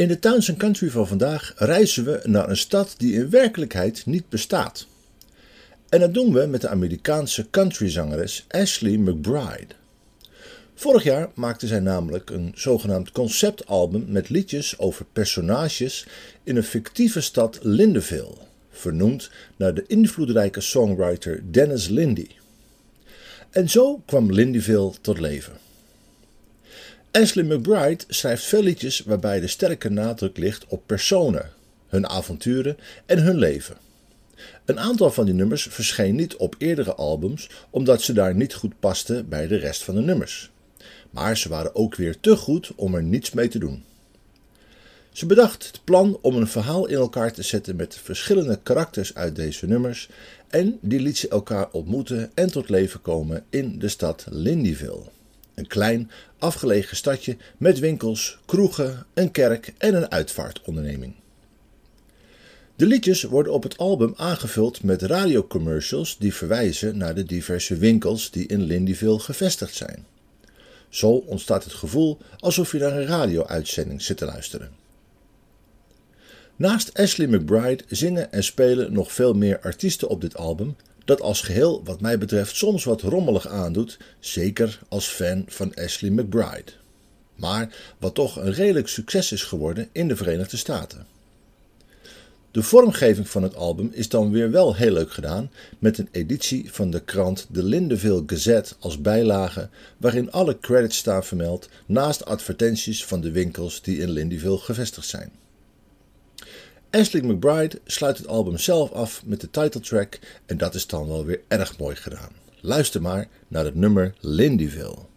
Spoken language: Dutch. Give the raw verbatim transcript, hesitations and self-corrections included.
In de Towns and Country van vandaag reizen we naar een stad die in werkelijkheid niet bestaat. En dat doen we met de Amerikaanse countryzangeres Ashley McBryde. Vorig jaar maakte zij namelijk een zogenaamd conceptalbum met liedjes over personages in een fictieve stad Lindeville, vernoemd naar de invloedrijke songwriter Dennis Linde. En zo kwam Lindeville tot leven. Ashley McBryde schrijft veel liedjes waarbij de sterke nadruk ligt op personen, hun avonturen en hun leven. Een aantal van die nummers verscheen niet op eerdere albums omdat ze daar niet goed pasten bij de rest van de nummers. Maar ze waren ook weer te goed om er niets mee te doen. Ze bedacht het plan om een verhaal in elkaar te zetten met verschillende karakters uit deze nummers en die liet ze elkaar ontmoeten en tot leven komen in de stad Lindeville. Een klein, afgelegen stadje met winkels, kroegen, een kerk en een uitvaartonderneming. De liedjes worden op het album aangevuld met radiocommercials die verwijzen naar de diverse winkels die in Lindeville gevestigd zijn. Zo ontstaat het gevoel alsof je naar een radio-uitzending zit te luisteren. Naast Ashley McBryde zingen en spelen nog veel meer artiesten op dit album, dat als geheel wat mij betreft soms wat rommelig aandoet, zeker als fan van Ashley McBryde. Maar wat toch een redelijk succes is geworden in de Verenigde Staten. De vormgeving van het album is dan weer wel heel leuk gedaan, met een editie van de krant The Lindeville Gazette als bijlage, waarin alle credits staan vermeld, naast advertenties van de winkels die in Lindeville gevestigd zijn. Ashley McBryde sluit het album zelf af met de titeltrack en dat is dan wel weer erg mooi gedaan. Luister maar naar het nummer Lindeville.